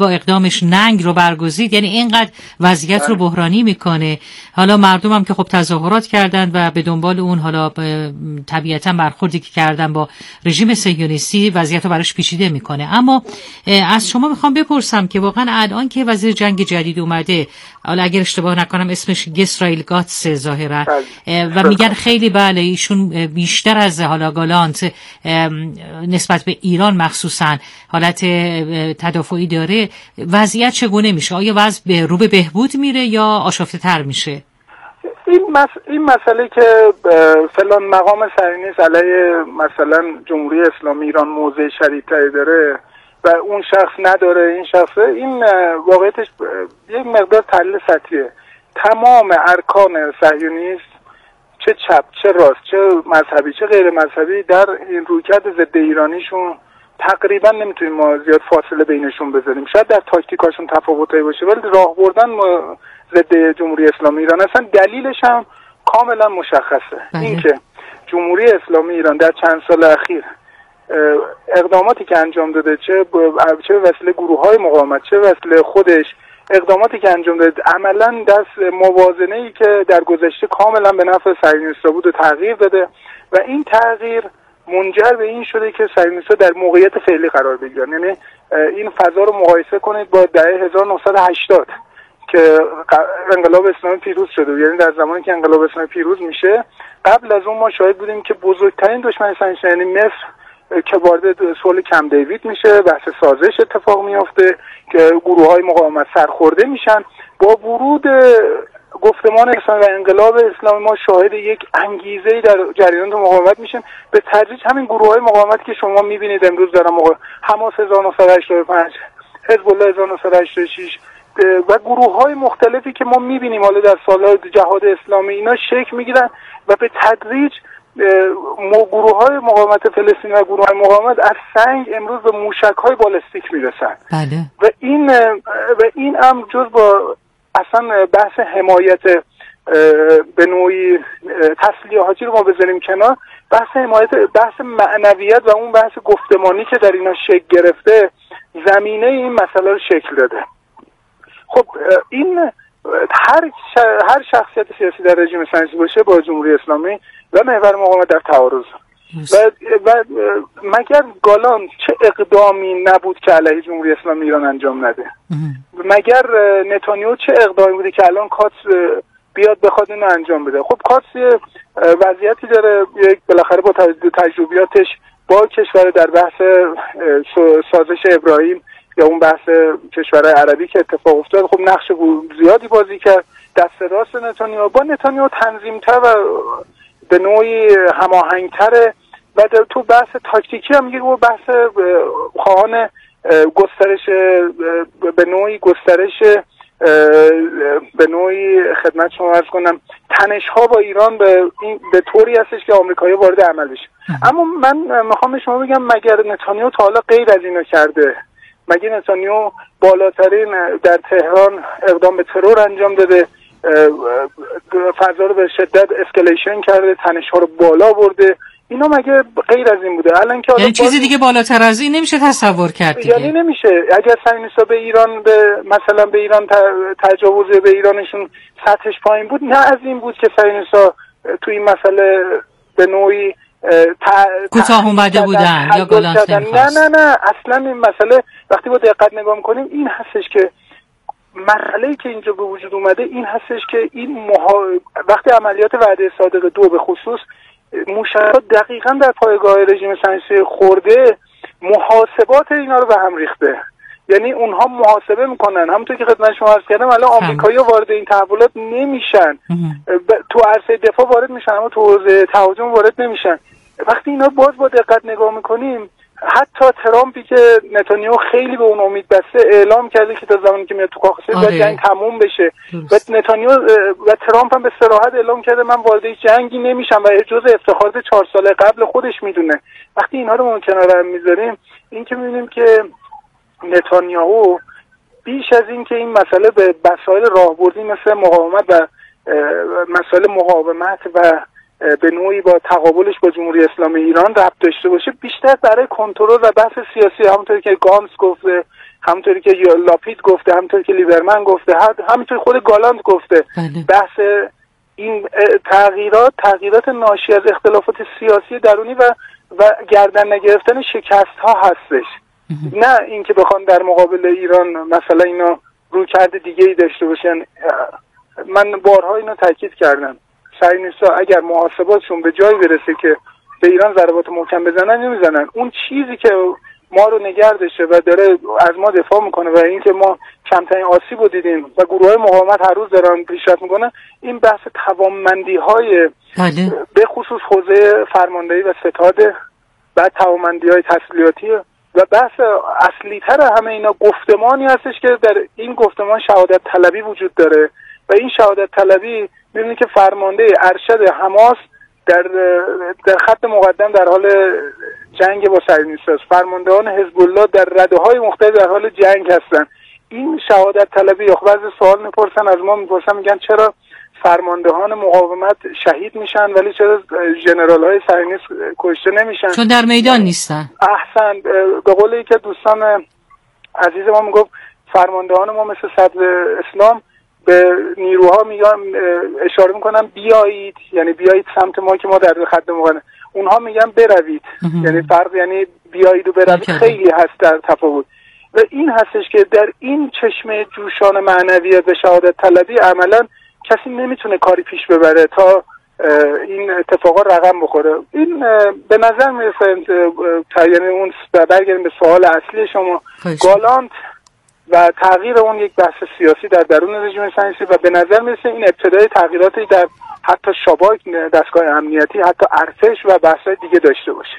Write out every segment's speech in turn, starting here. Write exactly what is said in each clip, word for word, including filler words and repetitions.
با اقدامش ننگ رو برگزید، یعنی اینقدر وضعیت رو بحرانی میکنه. حالا مردم هم که خب تظاهرات کردن و به دنبال اون حالا طبیعتا برخوردی که کردن با رژیم صهیونیستی وضعیت رو براش پیچیده میکنه. اما از شما میخوام بپرسم که واقعا الان که وزیر جنگ جدید اومده، حالا اگر اشتباه نکنم اسمش گسرائیل گاتس ظاهرا، و میگن خیلی بله ایشون بیشتر از حالا گالانت نسبت به ایران مخصوصا حالت تدافعی داره، وضعیت چگونه میشه؟ آیا وضع به رو به بهبود میره یا آشفته تر میشه؟ این مس... این مسئله که فلان مقام صهیونیست علیه مثلا جمهوری اسلامی ایران موضع شدیدتری داره و اون شخص نداره، این شخص، این واقعیتش یک مقدار تحلیل سطحیه. تمام ارکان صهیونیست چه چپ چه راست چه مذهبی چه غیر مذهبی در این رویکرد ضد ایرانیشون تقریبا نمیتونیم ما زیاد فاصله بینشون بذاریم. شاید در تاکتیکاشون تفاوتایی باشه ولی راه بردن ضد جمهوری اسلامی ایران اصلا دلیلش هم کاملا مشخصه. اینکه جمهوری اسلامی ایران در چند سال اخیر اقداماتی که انجام داده، چه چه به وسیله گروه‌های مقاومت چه به وسیله خودش، اقداماتی که انجام داده عملاً دست موازنه‌ای که در گذشته کاملا به نفع صهیونیست‌ها بود و تغییر داده و این تغییر منجر به این شده که صهیونیست‌ها در موقعیت فعلی قرار بگیرن. یعنی این فضا رو مقایسه کنید با دهه هزار و نهصد و هشتاد که انقلاب اسلامی پیروز شده، یعنی در زمانی که انقلاب اسلامی پیروز میشه قبل از اون ما شاهد بودیم که بزرگترین دشمن صهیونیست یعنی مصر که وارد صلح کمپ دیوید میشه، بحث سازش اتفاق میافته که گروه‌های مقاومت سرخورده میشن. با ورود گفتمان اسلامی و انقلاب اسلامی ما شاهد یک انگیزه‌ای در جریان مقاومت میشیم. به تدریج همین گروه‌های مقاومت که شما میبینید امروز دارن مقا... حماس هزار و نهصد و هشتاد و پنج، حزب الله هزار و نهصد و هشتاد و شش و گروه‌های مختلفی که ما میبینیم حالا در سال‌های جهاد اسلامی اینا شکل میگیرن و به تدریج گروه‌های مقاومت فلسطین و گروه‌های مقاومت از سنگ امروز به موشک‌های بالستیک میرسن. بله. و این و این هم جز با اصلا بحث حمایت به نوعی تسلیحاتی رو ما بذاریم کنار، بحث حمایت بحث معنویت و اون بحث گفتمانی که در اینا شکل گرفته زمینه این مسئله رو شکل داده. خب این هر هر شخصیت سیاسی در رژیم صهیونیستی باشه با جمهوری اسلامی و محور مقاومت در تعارض و, و مگر گالان چه اقدامی نبود که علیه جمهوری اسلامی ایران انجام نده؟ مگر نتانیاهو چه اقدامی بوده که الان کاتس بیاد بخواد اینو انجام بده؟ خب کاتس وضعیتی داره، یک بالاخره با تجربیاتش با کشور در بحث سازش ابراهیم یا اون بحث کشورهای عربی که اتفاق افتاد خب نقش زیادی بازی کرد. دست راست نتانیاهو با نتانیاهو تنظیم‌تر و به نوعی هماهنگ‌تره و تو بحث تاکتیکی هم میگه و بحث خواهان گسترش به نوعی گسترش به نوعی خدمت شما عرض کنم تنش‌ها با ایران به این به طوری هستش که آمریکایی وارد عمل بشه. اما من میخوام شما بگم مگر نتانیاهو تا حالا غیر از اینو کرده؟ مگه نتانیاهو بالاترین در تهران اقدام به ترور انجام داده، فضا رو به شدت اسکلیشن کرده، تنش‌ها رو بالا برده؟ اینا مگه غیر از این بوده؟ الان که یعنی چیزی دیگه بالاتر از این نمیشه تصور کرد دیگه. یعنی نمیشه. اگر صهیونیست‌ها به ایران به مثلا به ایران تجاوز به ایرانشون سطحش پایین بود، نه از این بود که صهیونیست‌ها تو این مسئله به نوعی کوتاه اومده بودن یا گالانت نمی‌خواست. نه نه نه اصلا این مسئله وقتی با دقت نگاه می‌کنیم این هستش که مرحله‌ای که اینجا به وجود اومده این هستش که این محا... وقتی عملیات وعده صادق دو به خصوص موشکات دقیقاً در پایگاه رژیم صهیونیستی خورده، محاسبات اینا رو به هم ریخته. یعنی اونها محاسبه میکنن، همونطور که خدمت شما عرض کردم الان آمریکایی‌ها وارد این تحولات نمیشن، تو عرصه دفاع وارد میشن اما تو حوزه تهاجم وارد نمیشن. وقتی اینا باز با دقت نگاه میکنیم، حتی ترامپی که نتانیاهو خیلی به اون امید بسته اعلام کرده که تا زمانی که میاد تو کاخ سفید باید جنگ تموم بشه و نتانیاهو و ترامپ هم به صراحت اعلام کرده من وارد جنگی نمیشم و جزء افتخارات چهار ساله قبل خودش میدونه. وقتی اینا رو ما کنار هم میذاریم، این که میبینیم که نتانیاهو بیش از این که این مسئله به مسائل راهبردی مثل مقاومت و مسائل مقاومت و به نوعی با تقابلش با جمهوری اسلامی ایران ربط داشته باشه، بیشتر برای کنترل و بحث سیاسی، همونطوری که گانس گفته همونطوری که لاپید گفته، همونطوری که لیبرمن گفته، همونطوری خود گالاند گفته. بله. بحث این تغییرات تغییرات ناشی از اختلافات سیاسی درونی و و گردن نگرفتن شکست ها هستش. نه اینکه بخوان در مقابل ایران مثلا اینا رویکرد دیگه ای داشته باشن. من بارها اینو تاکید کردم، صهیونیست‌ها اگر محاسباتشون به جایی برسه که به ایران ضربات محکم بزنن نمیزنن. اون چیزی که ما رو نگه داشته و داره از ما دفاع میکنه و اینکه ما کمترین آسیب رو دیدیم و گروه‌های مقاومت هر روز دارن پیشرفت میکنن، این بحث توانمندی‌های به خصوص حوزه فرماندهی و ستاد، بعد توانمندی‌های تسلیحاتی و بحث اصلی تر همه اینا گفتمانی هستش که در این گفتمان شهادت طلبی وجود داره و این شهادت طلبی می‌بینید که فرمانده ارشد حماس در در خط مقدم در حال جنگ با صهیونیست‌هاست، فرماندهان حزب الله در رده‌های مختلف در حال جنگ هستن. این شهادت طلبی یا بعضی سوال میپرسن از ما، میپرسن میگن چرا فرماندهان مقاومت شهید میشن ولی چرا ژنرال‌های صهیونیست کشته نمیشن؟ چون در میدان نیستن. احسن. به قول یکی از دوستان عزیز ما میگفت فرماندهان ما مثل صدر اسلام به نیروها میگن، اشاره میکنن بیایید، یعنی بیایید سمت ما که ما در خط مقاومت، اونها میگن بروید. یعنی فرق یعنی بیایید و بروید خیلی هست در تفاوت. و این هستش که در این چشمه جوشان معنویت و شهادت طلبی عملا کسی نمیتونه کاری پیش ببره تا این اتفاقا رقم بخوره. این به نظر میرسه، یعنی اون برگردیم به سوال اصلی شما، گالاند و تغییر اون یک بحث سیاسی در درون رژیم صهیونیستی و به نظر میرسه این ابتدای تغییراتی در حتی شباک، دستگاه امنیتی، حتی ارتش و بحث‌های دیگه داشته باشه.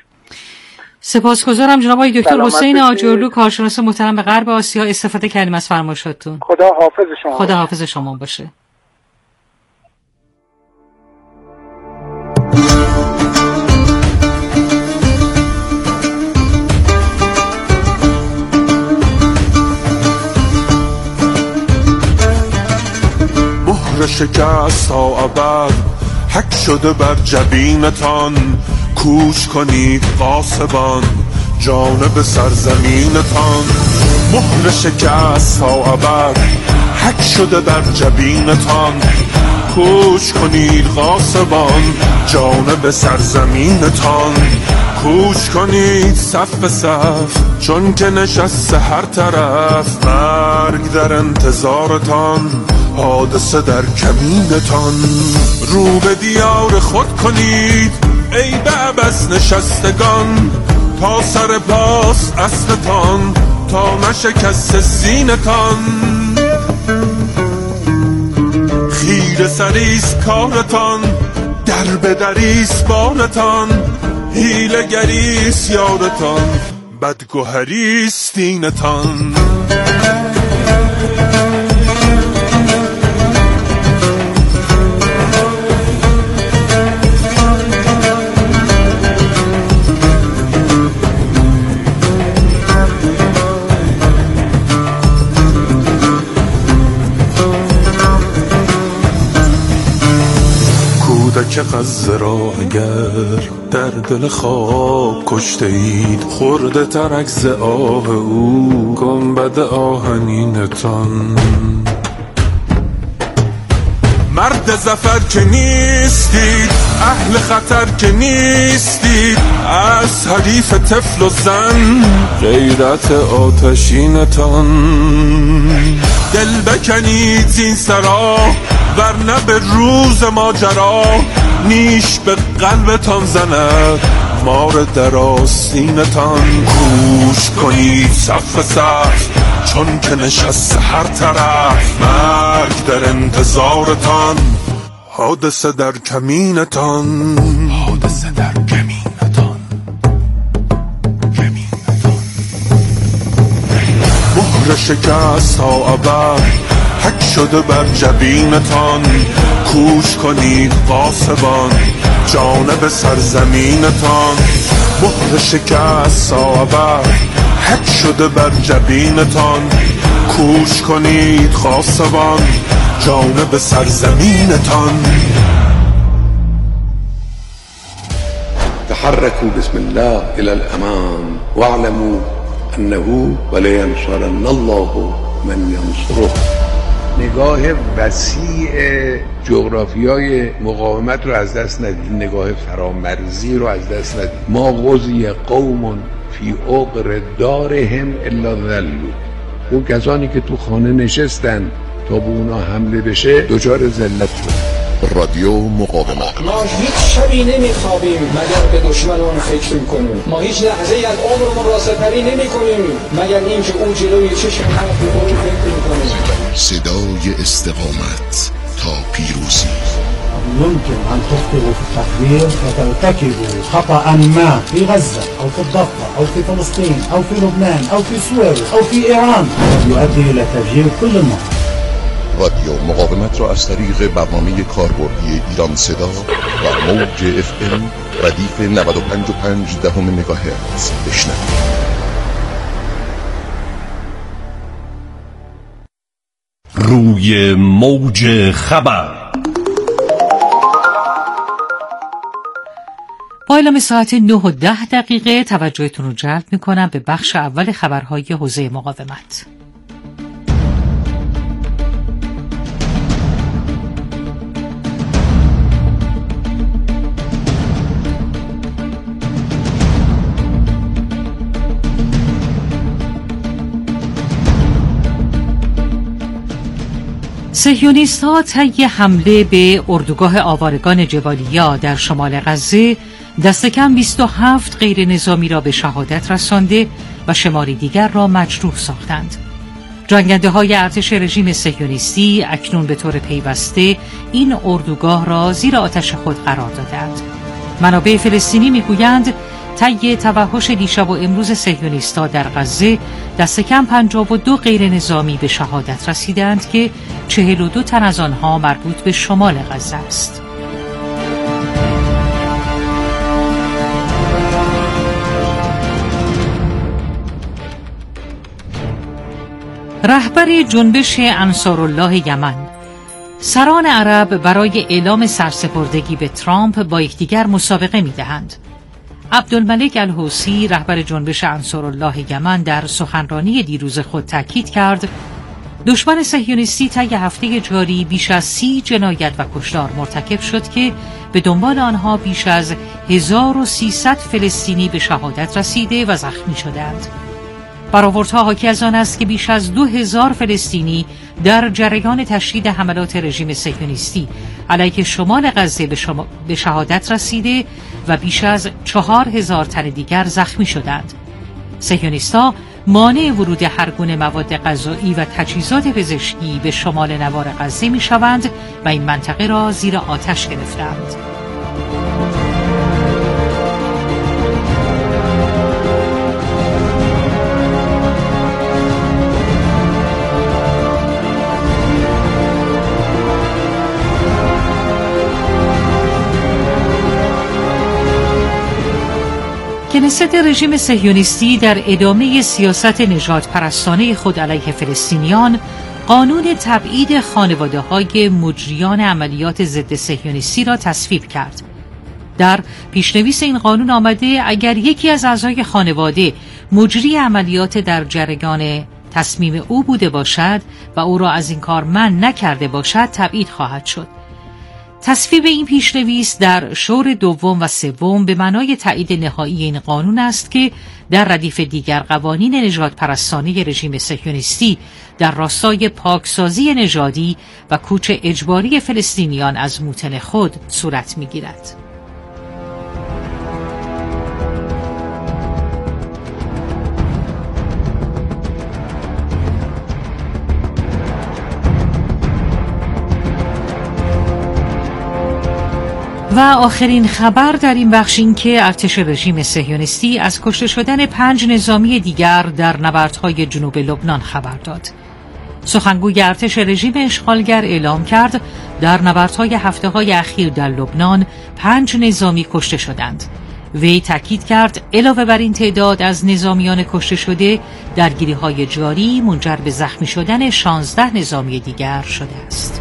سپاسگزارم جناب آقای دکتر حسین آجرلو، کارشناس محترم به غرب آسیا، استفاده کردیم از فرمایشاتتون. خدا حافظ شما. خدا حافظ شما باشه. مهر شکست تا ابد حک شده بر جبینتان، کوش کنید غاصبان جانب سرزمینتان. مهر شکست تا ابد حک شده بر جبینتان، کوش کنید غاصبان جانب سرزمینتان. کوش کنید صف به صف چون که نشسته هر طرف، مرگ در انتظارتان، حادثه در کمینتان. رو به دیار خود کنید ای به عبث نشستگان، تا سر پاس اسبتان تا نشکست سینتان. خیره سریست کارتان، در به دریست بارتان، حیله گریست یارتان، بدگوهریست دینتان. که غزه را اگر در دل خواب کشته اید، خورده ترک ز آه او گنبد آهنینتان. مرد زفر که نیستید، اهل خطر که نیستید، از حریف طفل و زن غیرت آتشینتان. دل بکنید زین سرا ورنه به روز ماجرا، نیش به قلبتان زند مار در آستینتان. کوش کنید صف صف چون که نشست هر طرف، مرگ در انتظارتان، حادثه در کمینتان. حادثه در کمینتان. کمینتان. مهر شکست تا ابد حک شده بر جبینتان، کوش کنید غاصبان جانب سرزمینتان. مهر شکست تا ابد حک شده بر جبینتان، کوش کنید غاصبان جانب سرزمینتان. تحركوا بسم الله إلى الأمام واعلموا انه ولینصرن الله من ینصره. نگاه وسیع جغرافیای مقاومت رو از دست ندید، نگاه فرامرزی رو از دست ندید. ما غزی قوم فی عقر دارهم الا ذلوا. اون کسانی که تو خانه نشستن تا به اونا حمله بشه دچار ذلت شد. رادیو مقاومت. ما هیچ شبی نمیخوابیم مگر به دشمنان فکر کنیم. ما هیچ لحظه از عمرمون را سپری نمیکنیم مگر اینکه او جلوی چشم ما رو فکر کنیم. صدای استقامت تا پیروزی. يمكن أن تخطئوا في التحذير وترتكبوا خطأ ما في غزة أو في الضفة أو في فلسطين أو في لبنان أو في سوريا أو في إيران يؤدي إلى تفجير كل المناطق. رادیو مقاومت را از طریق برنامه کاربردی ایران صدا و موج اف ام ردیف نود و پنج و پنج دهم مگاهرتز بشنوید. روی موج خبر با اعلام ساعت نه و ده دقیقه توجهتون رو جلب میکنم به بخش اول خبرهای حوزه مقاومت. صهیونیست‌ها طی حمله به اردوگاه آوارگان جبالیا در شمال غزه دست کم بیست و هفت غیر نظامی را به شهادت رسانده و شماری دیگر را مجروح ساختند. جنگنده‌های ارتش رژیم صهیونیستی اکنون به طور پیوسته این اردوگاه را زیر آتش خود قرار دادند. منابع فلسطینی میگویند طی توحش دیشب و امروز صهیونیست‌ها در غزه دست کم پنجاه و دو غیر نظامی به شهادت رسیدند که چهل و دو تن از آنها مربوط به شمال غزه است. رهبر جنبش انصارالله یمن: سران عرب برای اعلام سرسپردگی به ترامپ با یکدیگر مسابقه می‌دهند. عبدالملک الحوثی رهبر جنبش انصارالله یمن در سخنرانی دیروز خود تاکید کرد دشمن صهیونیستی طی هفته جاری بیش از سی جنایت و کشتار مرتکب شد که به دنبال آنها بیش از هزار و سیصد فلسطینی به شهادت رسیده و زخمی شدند. برآوردها حاکی از آن است که بیش از دو هزار فلسطینی در جریان تشدید حملات رژیم صهیونیستی علیه شمال غزه به, شما... به شهادت رسیده و بیش از چهار هزار تن دیگر زخمی شدند. صهیونیست‌ها مانع ورود هر گونه مواد غذایی و تجهیزات پزشکی به شمال نوار غزه می‌شوند و این منطقه را زیر آتش گرفتند. کنست رژیم صهیونیستی در ادامه سیاست نژاد پرستانه خود علیه فلسطینیان قانون تبعید خانواده‌های مجریان عملیات ضد صهیونیستی را تصویب کرد. در پیشنویس این قانون آمده اگر یکی از اعضای خانواده مجری عملیات در جریان تصمیم او بوده باشد و او را از این کار منع نکرده باشد تبعید خواهد شد. تصویب این پیشنویس در شور دوم و سوم به معنای تایید نهایی این قانون است که در ردیف دیگر قوانین نژاد پرستانه رژیم صهیونیستی در راستای پاکسازی نژادی و کوچ اجباری فلسطینیان از موطن خود صورت می‌گیرد. و آخرین خبر در این بخش این که ارتش رژیم صهیونیستی از کشته شدن پنج نظامی دیگر در نبردهای جنوب لبنان خبر داد. سخنگوی ارتش رژیم اشغالگر اعلام کرد در نبردهای هفته‌های اخیر در لبنان پنج نظامی کشته شدند. وی تاکید کرد علاوه بر این تعداد از نظامیان کشته شده، درگیری‌های جاری منجر به زخمی شدن شانزده نظامی دیگر شده است.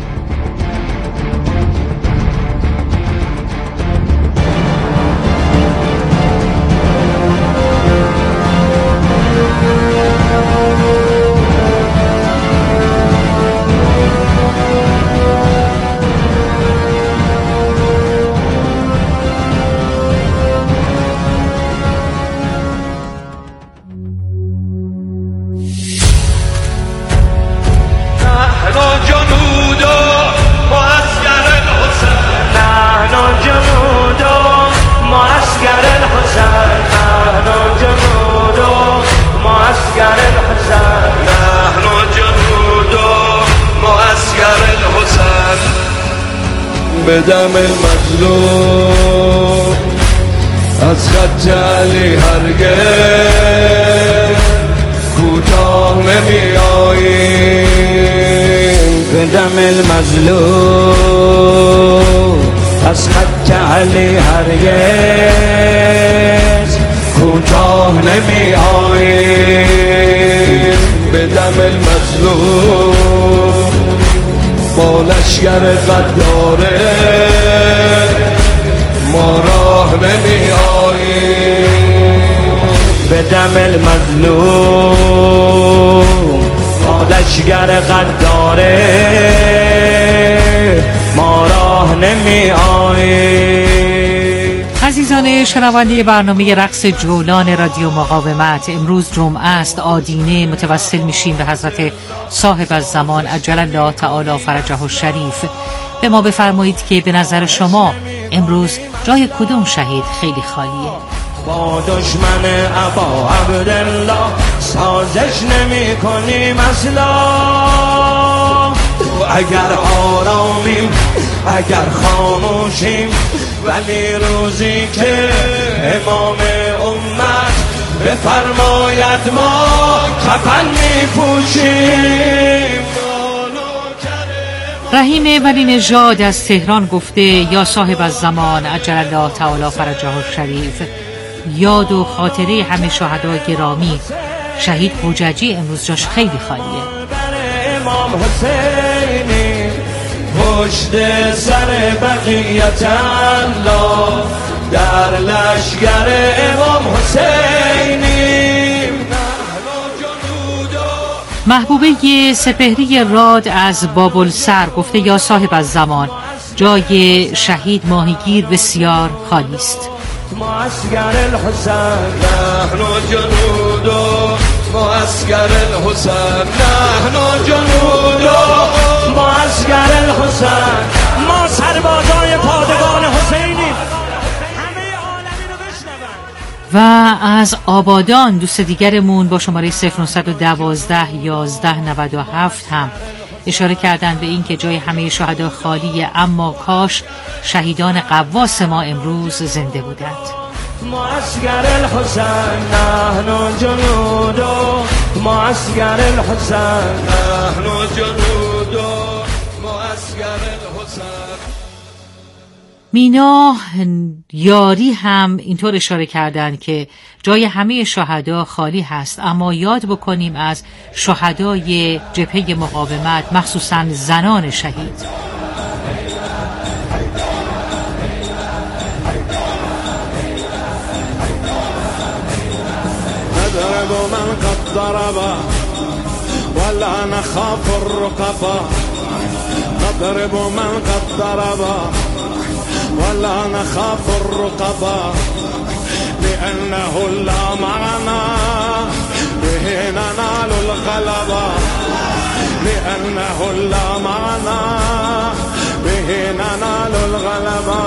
به دم المظلوم از خط علی هرگز کوتاه نمی آییم به دم المظلوم از خط علی هرگز کوتاه نمی آییم به دم المظلوم با لشگر غداره ما راه نمی آییم به دم المظلوم با لشگر غداره ما راه نمی آییم. عزیزان شنونده برنامه رقص جولان رادیو مقاومت، امروز جمعه است، آدینه، متوسل میشیم به حضرت صاحب الزمان عجل الله تعالی فرجه الشریف. به ما بفرمایید که به نظر شما امروز جای کدوم شهید خیلی خالیه؟ با دشمن ابا عبدالله سازش نمی کنیم اصلا، اگر آرامیم اگر خاموشیم، ولی روزی که امام امت بفرماید ما کفن می پوشیم. رحیم ولی نژاد از تهران گفته یا صاحب الزمان عجل الله تعالی فرجه الشریف، یاد و خاطره همه شهدای گرامی، شهید حججی امروز جاش خیلی خالیه. امام حسینی پشت سر بقیت الله، در لشگر امام حسینی. محبوبه سپهری راد از بابلسر گفته یا صاحب الزمان جای شهید ماهیگیر بسیار خالی است. معسكر الحسين نحن جنود، معسكر الحسين نحن جنود، معسكر الحسين ما سربازای پادگان حسینی. و از آبادان دوست دیگرمون با شماره صفر نهصد و دوازده یازده نود و هفت هم اشاره کردن به این که جای همه شهدا خالیه، اما کاش شهیدان قواس ما امروز زنده بودند. معسكر الحسين نحن جنود، معسكر الحسين نحن جنود، معسكر الحسين. مینا یاری هم اینطور اشاره کردند که جای همه شهدا خالی هست، اما یاد بکنیم از شهدای جبهه مقاومت، مخصوصا زنان شهید. نضرب من قد ضرب ولا نخاف الرقبا، نضرب من قد ضرب ولا نخاف الرقبا، لأنه لا معنا به ننال الغلبة، لأنه لا معنا به ننال الغلبة.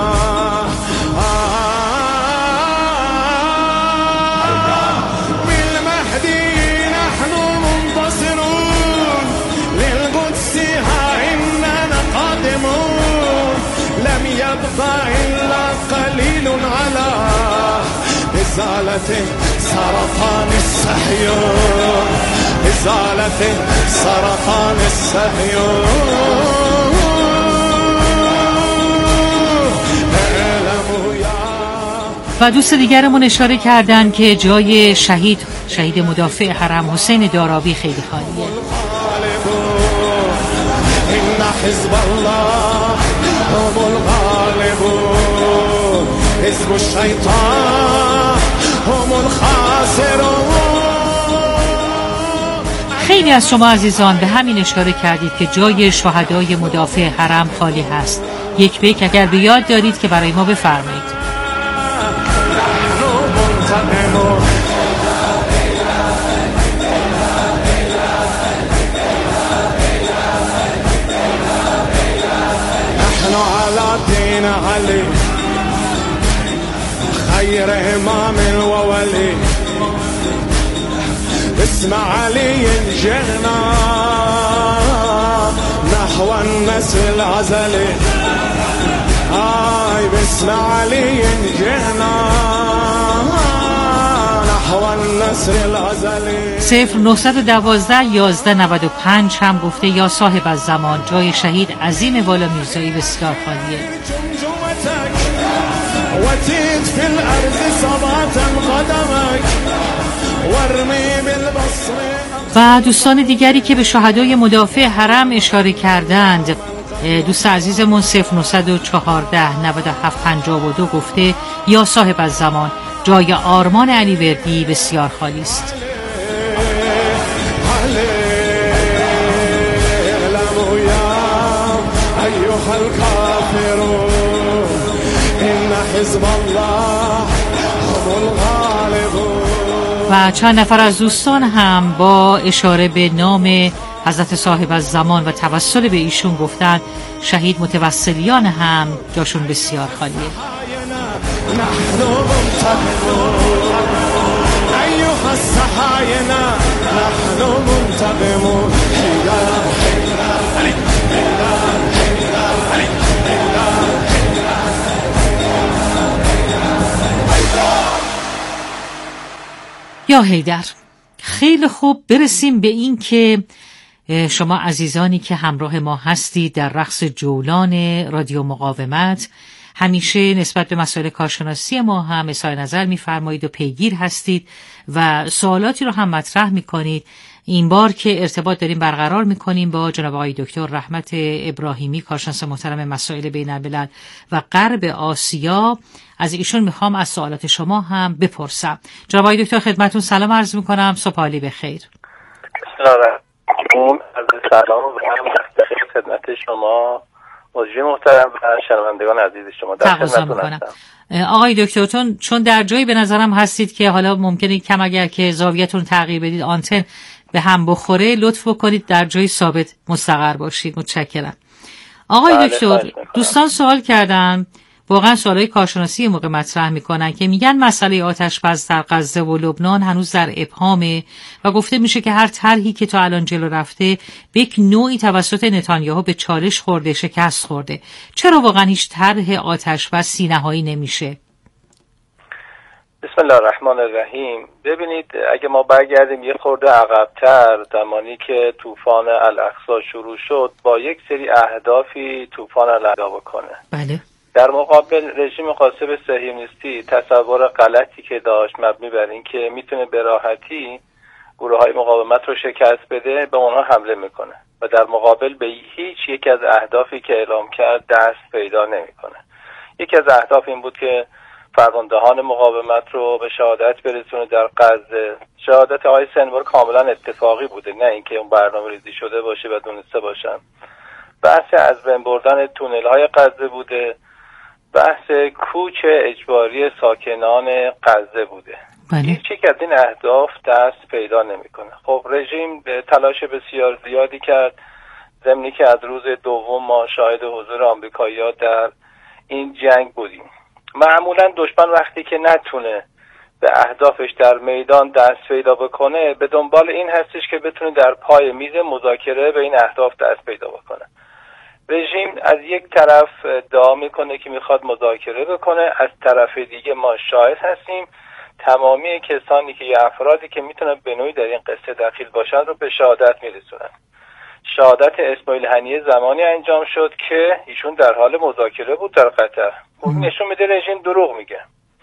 بالمهدي نحن منتصرون، للقدس ها إننا قادمون، لم يبقى إلا قليل على إزالة سرطان الصهيون، إزالة سرطان الصهيون. و دوست دیگرمون اشاره کردن که جای شهید شهید مدافع حرم حسین دارابی خیلی خالیه. إن حزب الله هم الغالبون، حزب الشیطان هم الخاسرون. خیلی از شما عزیزان به همین اشاره کردید که جای شهدای مدافع حرم خالی هست. یک به یک اگر به یاد دارید که برای ما بفرمایید. نحن على دين علي خير إمام وولي، اسم علي جئنا نحو النسل العزلي. هاي باسم علي جئنا نحو النصر الازلی. صفر نهصد و دوازده یازده نود و پنج هم گفته یا صاحب از زمان جای شهید عظیم والا میرزایی بسیار خالیه. وتيت في الأرض صبات قدمك وارمي بالبصر. و دوستان دیگری که به شهدای مدافع حرم اشاره کردند، دوست عزیزمون صفر نهصد و چهارده نود و هفت پنجاه و دو گفته یا صاحب از زمان جای آرمان علی وردی بسیار خالی است. و چند نفر از دوستان هم با اشاره به نام حضرت صاحب از زمان و توسل به ایشون گفتند شهید متوسلیان هم جاشون بسیار خالیه. یا حیدر. خیلی خوب، برسیم به این که شما عزیزانی که همراه ما هستید در رقص جولان رادیو مقاومت همیشه نسبت به مسائل کارشناسی ما هم اظهار نظر می‌فرمایید و پیگیر هستید و سوالاتی رو هم مطرح می‌کنید. این بار که ارتباط داریم برقرار می‌کنیم با جناب آقای دکتر رحمت ابراهیمی، کارشناس محترم مسائل بین‌الملل و غرب آسیا. از ایشون میخوام از سوالات شما هم بپرسم. جناب آقای دکتر خدمتتون سلام عرض می‌کنم. صبح عالی بخیر. سلام سلام و خدمت شما مجری محترم و شنوندگان عزیز شما. در خدمتتون هستم. آقای دکتر چون چون در جایی به نظرم هستید که حالا ممکنه کم اگر که زاویه‌تون تغییر بدید آنتن به هم بخوره، لطف بکنید در جای ثابت مستقر باشید. متشکرم. آقای دکتر دوستان سوال کردن، واقعا سوالای کارشناسی موقع مطرح میکنن که میگن مسئله آتش‌بس در غزه و لبنان هنوز در ابهامه و گفته میشه که هر طرحی که تا الان جلو رفته به یک نوعی توسط نتانیاهو به چالش خورده، شکست خورده. چرا واقعا هیچ طرح آتش‌بسی نهایی نمیشه؟ بسم الله الرحمن الرحیم. ببینید اگه ما برگردیم یه خورده عقب‌تر، زمانی که طوفان الاقصی شروع شد با یک سری اهدافی طوفان الاقصی بکنه. بله. در مقابل رژیم قاصب صهیونیستی تصور غلطی که داشت مبنی بر این که میتونه به راحتی گروه‌های مقاومت رو شکست بده به اونها حمله میکنه و در مقابل به هیچ یک از اهدافی که اعلام کرد دست پیدا نمیکنه. یکی از اهداف این بود که فرماندهان مقاومت رو به شهادت برسونه در غزه. شهادت آقای سنوار کاملا اتفاقی بوده، نه اینکه اون برنامه ریزی شده باشه و دونسته باشن. بحث از بین بردن تونل‌های غزه بوده، بحث کوچ اجباری ساکنان غزه بوده. هیچ یک از این اهداف دست پیدا نمیکنه. خب رژیم تلاش بسیار زیادی کرد، ضمنی که از روز دوم ما شاهد حضور آمریکایی‌ها در این جنگ بودیم. معمولا دشمن وقتی که نتونه به اهدافش در میدان دست پیدا بکنه به دنبال این هستش که بتونه در پای میز مذاکره به این اهداف دست پیدا بکنه. رژیم از یک طرف ادعا میکنه که میخواد مذاکره بکنه، از طرف دیگه ما شاهد هستیم تمامی کسانی که یا افرادی که میتونن به نوعی در این قصه دخیل باشن رو به شهادت میرسونن. شهادت اسماعیل هنیه زمانی انجام شد که ایشون در حال مذاکره بود در قطر. اون نشون میده رژیم دروغ میگه.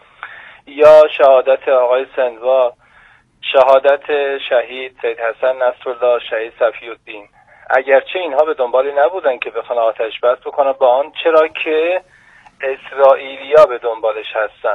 یا شهادت آقای سندوا، شهادت شهید سید حسن نصرالله، شهید صفی الدین. اگرچه اینها به دنبالی نبودن که بخوان آتش بس بکنن با آن، چرا که اسرائیلیا به دنبالش هستن.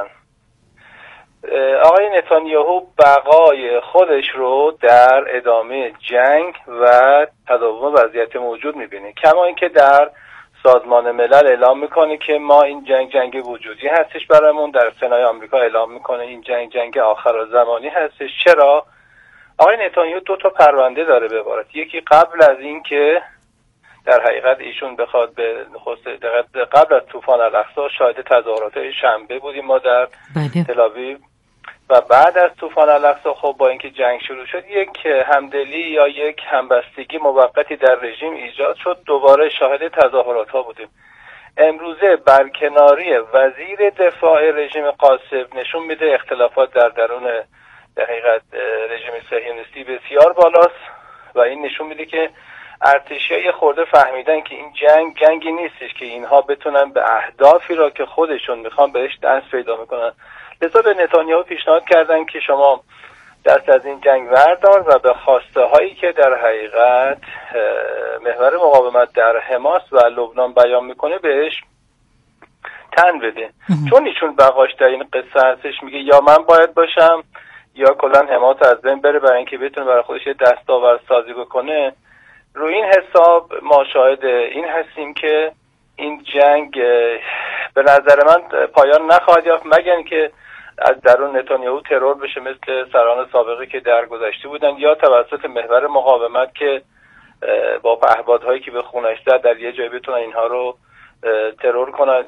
آقای نتانیاهو بقای خودش رو در ادامه جنگ و تداوم وضعیت موجود میبینه، کما اینکه در سازمان ملل اعلام میکنه که ما این جنگ جنگ وجودی هستش برامون، در سنای آمریکا اعلام میکنه این جنگ جنگ آخرالزمانی هستش. چرا؟ آقای نتانیاهو دو تا پرونده داره به عبارت، یکی قبل از این که در حقیقت ایشون بخواد به نخست قبل از طوفان الاقصی شاهد تظاهرات شنبه بودیم ما در تل آویو، و بعد از طوفان الاقصی خب با اینکه جنگ شروع شد یک همدلی یا یک همبستگی موقتی در رژیم ایجاد شد، دوباره شاهد تظاهرات ها بودیم. امروزه برکناری وزیر دفاع رژیم قاسم نشون میده اختلافات در درون در حقیقت رژیم صهیونیستی بسیار بالاست و این نشون میده که ارتشی‌ها یه خورده فهمیدن که این جنگ جنگی نیستش که اینها بتونن به اهدافی را که خودشون میخوان بهش دست پیدا میکنن. لذا به نتانیاهو پیشنهاد کردن که شما دست از این جنگ بردار و به خواسته هایی که در حقیقت محور مقاومت در حماس و لبنان بیان میکنه بهش تن بده. چون ایشون بقاش در این قصه هستش، میگه یا من باید باشم یا کلا حماس از بین بره برای اینکه بتونه برای خودش دستاورد سازی بکنه. روی این حساب ما شاهد این هستیم که این جنگ به نظر من پایان نخواهد یافت مگر اینکه از درون نتانیاهو ترور بشه مثل سران سابقی که در گذشته بودن یا توسط محور مقاومت که با پهپادهایی که به خونش زد در یه جای بتونن اینها رو ترور کنن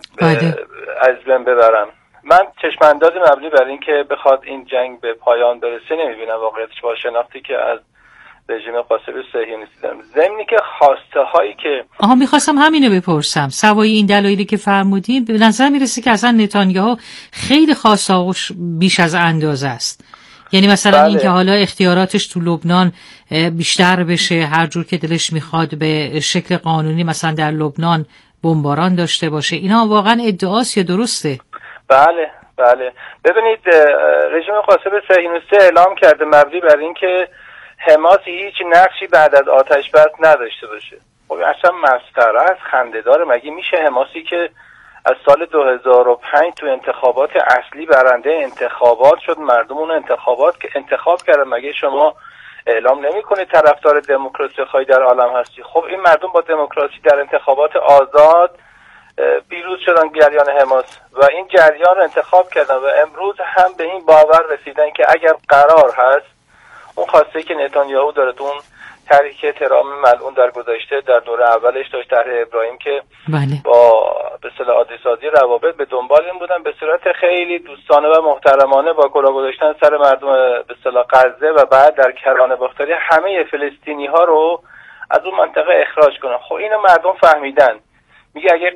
از بین ببرن. من چشمانداز مبنی بر این که بخواد این جنگ به پایان برسه نمیبینم واقعیتش با شناختی که از رژیم قاسم صهیونیستی دارم. ضمنی که خواسته هایی که آها میخواستم همینو بپرسم، سوای این دلایلی که فرمودین به نظر میرسه که اصلا نتانیاهو خیلی خواسته‌هاش بیش از اندازه است. یعنی مثلا بله. این که حالا اختیاراتش تو لبنان بیشتر بشه، هر جور که دلش میخواد به شکل قانونی مثلا در لبنان بمباران داشته باشه، اینا واقعا ادعاست یا درسته؟ بله بله ببینید رژیم قاسم صهیونیستی اعلام کرده مبنی بر این که حماس هیچ نقشی بعد از آتش بس نداشته باشه. خب اصلا مسخره است، خنده‌داره. مگه میشه حماسی که از سال دو هزار و پنج تو انتخابات اصلی برنده انتخابات شد، مردم اون انتخابات که انتخاب کردن، مگه شما اعلام نمی‌کنید طرفدار دموکراسی خواهی در عالم هستی؟ خب این مردم با دموکراسی در انتخابات آزاد پیروز شدن جریان حماس و این جریان رو انتخاب کردن و امروز هم به این باور رسیدن که اگر قرار هست اون خواسته که نتانیاهو داره تو اون طرحی که ترام ملعون در گذشته در دوره اولش داشت، طرح ابراهیم که بله. با به اصطلاح عادی سازی روابط به دنبال این بودن، به صورت خیلی دوستانه و محترمانه با کلاه گذاشتن سر مردم به اصطلاح غزه و بعد در کرانه باختری همه فلسطینی ها رو از اون منطقه اخراج کنن. خب اینو مردم فهمیدن، میگه اگه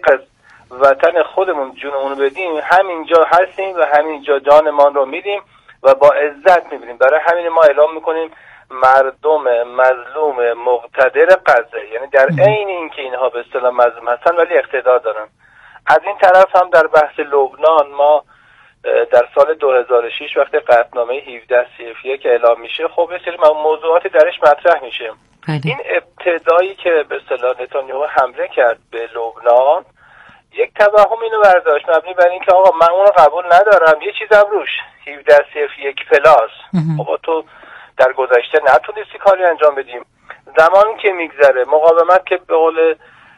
وطن خودمون جونمون بدیم همینجا هستیم و همینجا جانمان رو میدیم و با عزت میبینیم. برای همین ما اعلام میکنیم مردم مظلوم مقتدر غزه، یعنی در عین اینکه اینها به اصطلاح مظلوم هستن ولی اقتدار دارن. از این طرف هم در بحث لبنان ما در سال دو هزار و شش وقتی قطعنامه هفده سی اف یک اعلام میشه، خب یه سری موضوعاتی درش مطرح میشه. این ابتدایی که به اصطلاح نتانیاهو حمله کرد به لبنان یک توهم اینو برداشت مبنی بر این که آقا من اون رو قبول ندارم، یه چیزم روش هفده سی اف یک پلاس. خب تو در گذشته نتونستی کاری انجام بدیم. زمانی که میگذره مقاومت که به قول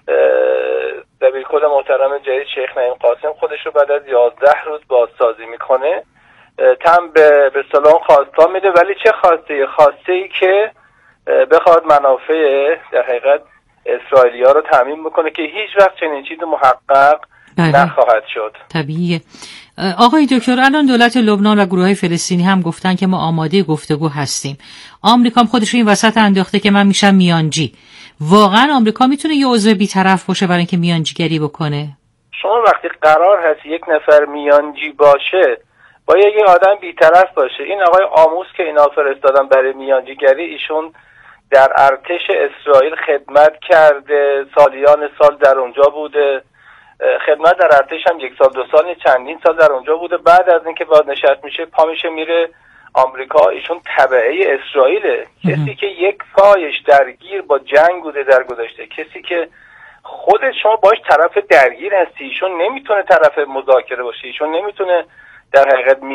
دبیرکل محترم جدید شیخ نعیم قاسم خودش رو بعد از یازده روز بازسازی میکنه، تم به به سلام خواستا میده، ولی چه خواسته؟ خواسته ای که بخواد منافع در حقیقت اسرائیلیا رو تامین بکنه که هیچ وقت چنین چیزی محقق نخواهد شد. طبیعیه. آقای دکتر، الان دولت لبنان و گروه‌های فلسطینی هم گفتن که ما آماده گفتگو هستیم. آمریکا هم خودش رو این وسط انداخته که من میشم میانجی. واقعا آمریکا میتونه یه عضو بی‌طرف باشه برای اینکه میانجیگری بکنه؟ شما وقتی قرار هست یک نفر میانجی باشه با یک آدم بی‌طرف باشه. این آقای آموس که اینا فرستادن برای میانجیگری، ایشون در ارتش اسرائیل خدمت کرده، سالیان سال در اونجا بوده، خدمت در ارتش هم یک سال دو سال چندین سال در اونجا بوده. بعد از اینکه بازنشسته میشه پا میشه میره آمریکا. ایشون تبعه اسرائیله. کسی که یک پایش درگیر با جنگ بوده در گذشته، کسی که خودت شما باش طرف درگیر هستی، ایشون نمیتونه طرف مذاکره باشه، ایشون نمیتونه در حقیقت